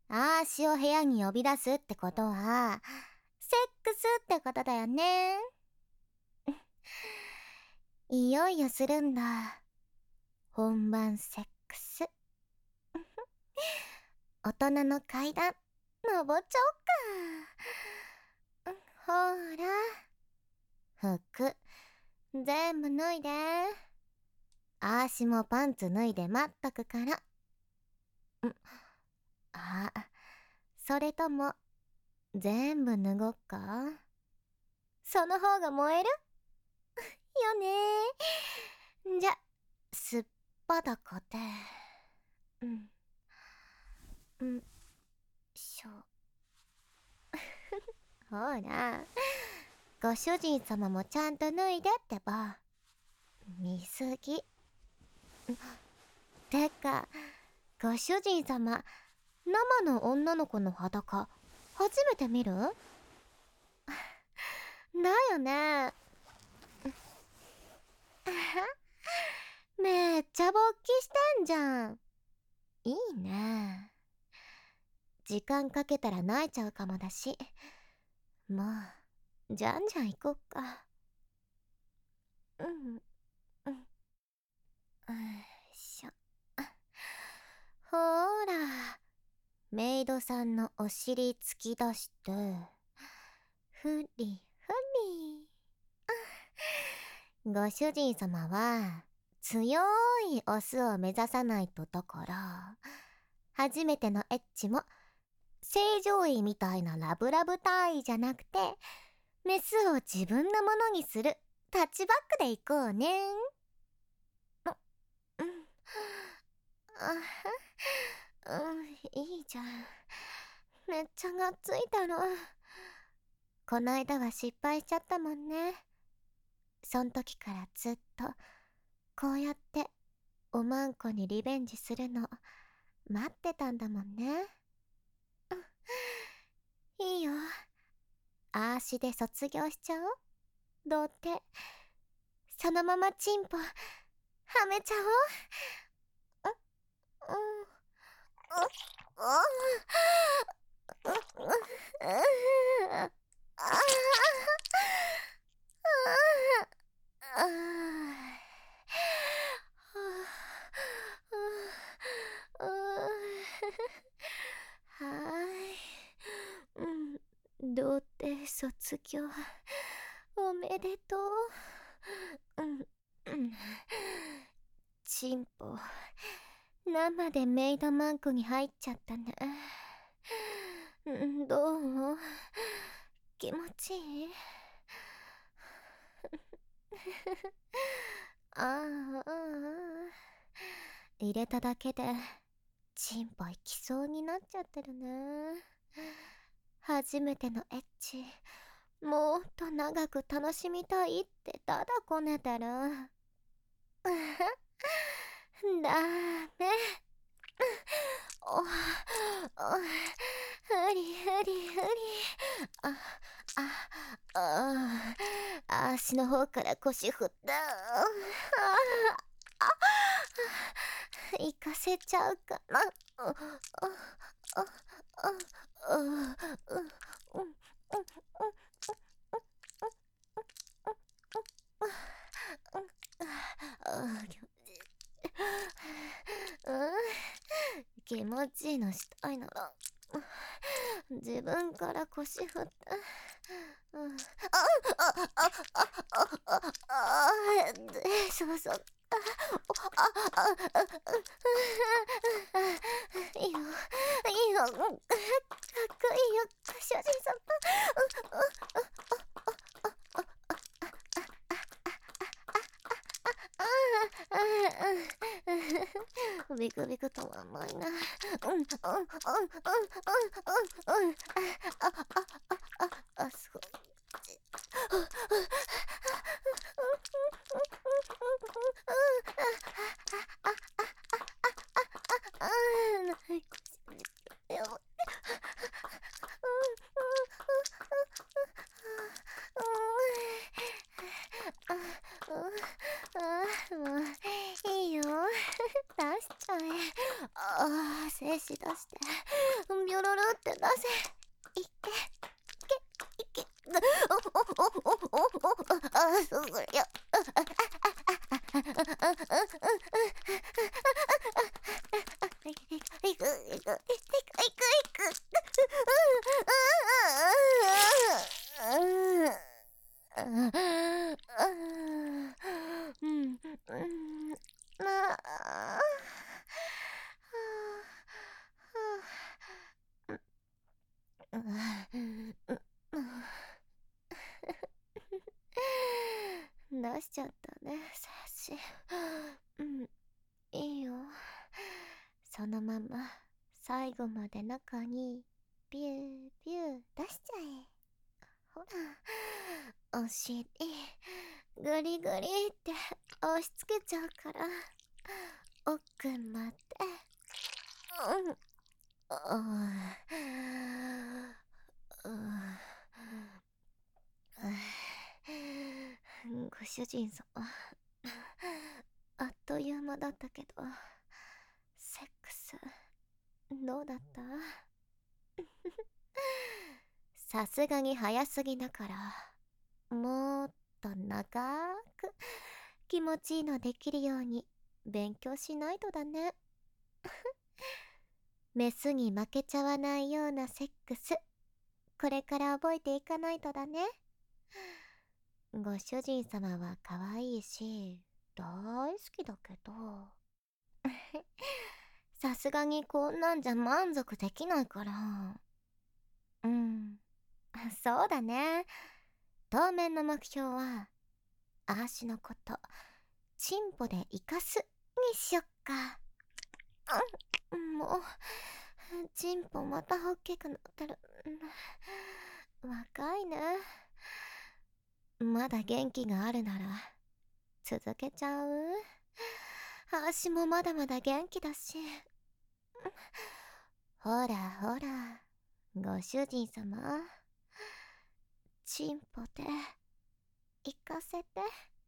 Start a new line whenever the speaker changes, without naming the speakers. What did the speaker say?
あーしを部屋に呼び出すってことは、セックスってことだよね。いよいよするんだ。本番セックス。大人の階段、登っちゃおっか。ほら、服、全部脱いで。あーしもパンツ脱いで待っとくから。あ、それとも、全部脱ごっか？その方が燃えるよね。じゃ、すっぱだかで。うん。しょ。ほら、ご主人様もちゃんと脱いでってば。見すぎ。てか、ご主人様、生の女の子の裸、初めて見る？だよね。めっちゃ勃起してんじゃん。いいね。時間かけたら泣いちゃうかもだし。まあ、じゃんじゃん行こっか。うん。よいしょ。ほーら、メイドさんのお尻突き出して、ふりふり。ご主人様は、強いオスを目指さないとだから、初めてのエッチも、正常位みたいなラブラブ体位じゃなくて、メスを自分のものにするタッチバックで行こうね。うん。いいじゃん。めっちゃがっついたの。こないだは失敗しちゃったもんね。そん時からずっと、こうやって、おまんこにリベンジするの、待ってたんだもんね。いいよ。あーしで卒業しちゃおう。どうって、そのままチンポ、はめちゃおう。うん。はーい。どうって卒業おめでとう。チンポ生でメイドマンクに入っちゃったね。どう？気持ちいい？ああ、入れただけでチンポいきそうになっちゃってるね。初めてのエッチ、もっと長く楽しみたいってただこねてる。ダメ。お、ふりふりふり。あ、足の方から腰振った。行かせちゃうかな。気持ちいいのしたいなら自分から腰振って。そうそう。いいよ、いいよ、かっこいいよ、主人様。ビクビク止まんないな。すごい。やばい。もういいよ。出しちゃえ。精子出して。病ろろって出せ。いけいけ。そりゃ。いく。出しちゃったね、精子。いいよ。そのまま最後まで中にビュービュー出しちゃえ。ほら、お尻グリグリって押し付けちゃうから、奥まで。ご主人様、あっという間だったけど、セックスどうだった？さすがに早すぎだから、もっと長く気持ちいいのできるように勉強しないとだね。メスに負けちゃわないようなセックス、これから覚えていかないとだね。ご主人様は可愛いし大好きだけど、さすがにこんなんじゃ満足できないから。そうだね。当面の目標はあーしのことチンポで生かすにしよっか。もうチンポまた大きくなってる。若いね。まだ元気があるなら続けちゃう？あーしもまだまだ元気だし。ほらほら、ご主人様、チンポで行かせて。